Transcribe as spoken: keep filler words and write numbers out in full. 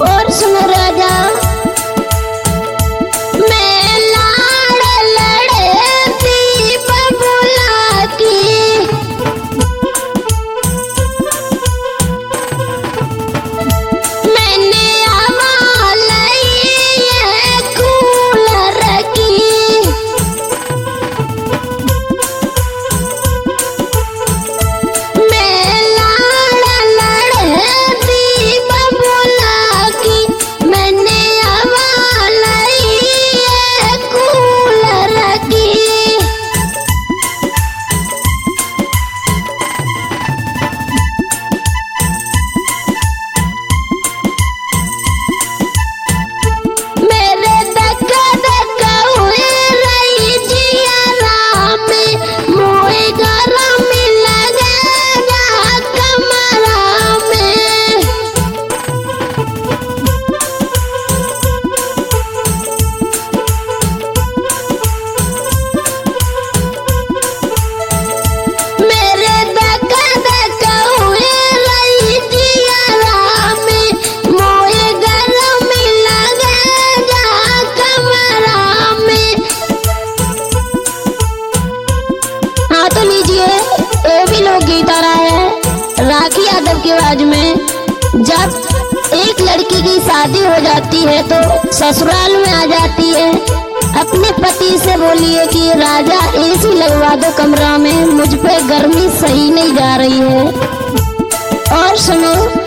और सुन राजा, मैं लाड़ लड़ती बबुला की, मैंने हवा लई है कूलर की, मैं लाड़ लड़ती बबुला की, मैंने हवा लई है कूलर की। मेरे धक धक हुए रही जिया में, मोए गरम लगेगा कमरा में। मेरे धक धक हुए रही जिया में, मोए गरम लगेगा कमरा में। हाँ तो लीजिए, ये भी लोकगीत आ रहा है राखी यादव की आवाज में। जब एक लड़की की शादी हो जाती है तो ससुराल में आ जाती है, अपने पति से बोलिए कि राजा एसी लगवा दो कमरा में, मुझ पे गर्मी सही नहीं जा रही है। और सुनो,